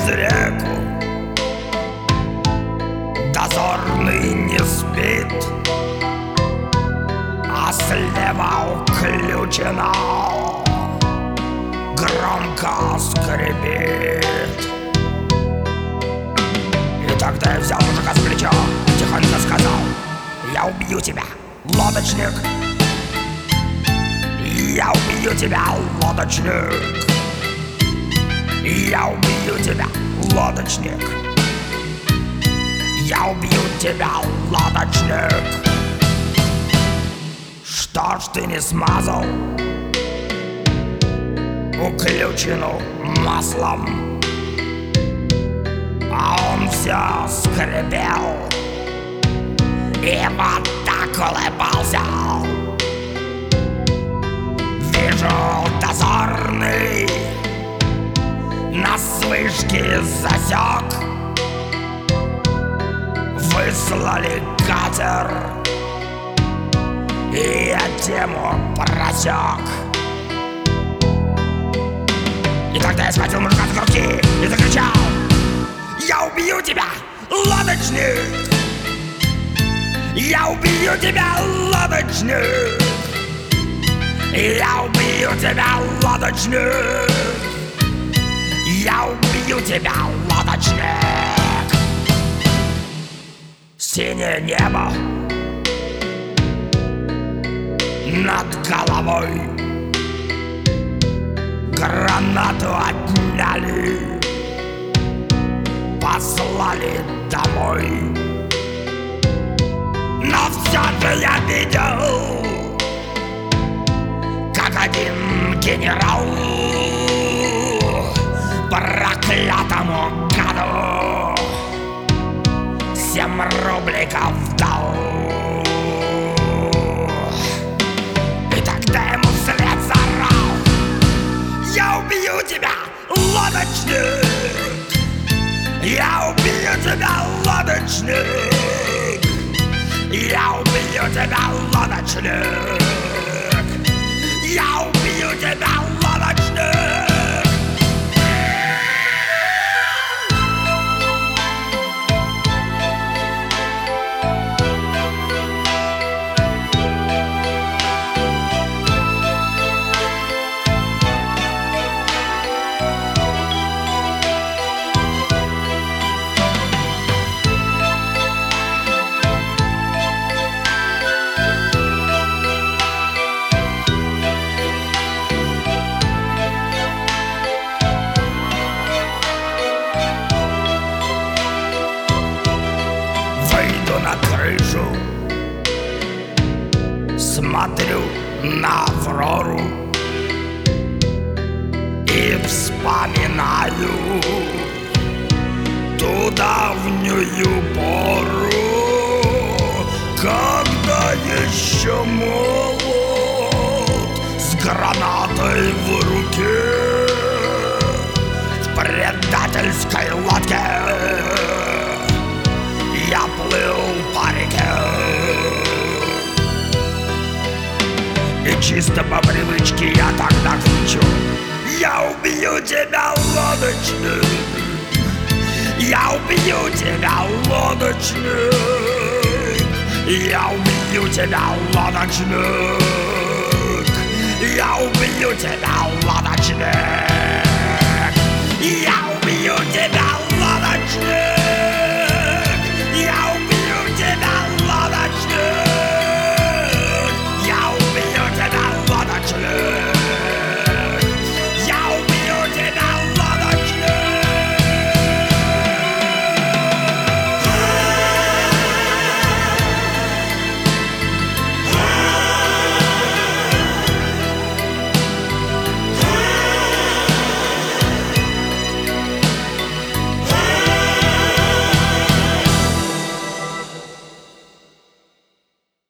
реку, дозорный не спит, а слева уключено громко скрипит. И тогда я взял мужика с плеча, тихонько сказал: я убью тебя, лодочник. Я убью тебя, лодочник. Я убью тебя, лодочник. Я убью тебя, лодочник. Что ж ты не смазал уключину маслом? А он все скрипел и вот так улыбался. Вижу, дозорный на вышке засек. Выслали катер, и я тему просек. И тогда я схватил мужика за руки и закричал: я убью тебя, лодочник! Я убью тебя, лодочник! Я убью тебя, лодочник! Я убью тебя, лодочник! Синее небо над головой, гранату отняли, послали домой. Но все же я видел, как один генерал проклятому гаду 7 рубликов дал. И тогда ему вслед заорал: я убью тебя, лодочник! Я убью тебя, лодочник! Я убью тебя, лодочник! Я убью тебя, лодочник! На крышу смотрю на Аврору и вспоминаю ту давнюю пору, когда еще молод, с гранатой в руке, в предательской лодке я плыл по реке. И чисто по привычке я тогда кричу: я убью тебя, лодочник! Я убью тебя, лодочник! Я убью тебя, лодочник! Я убью тебя, лодочник! Я убью тебя, лодочник!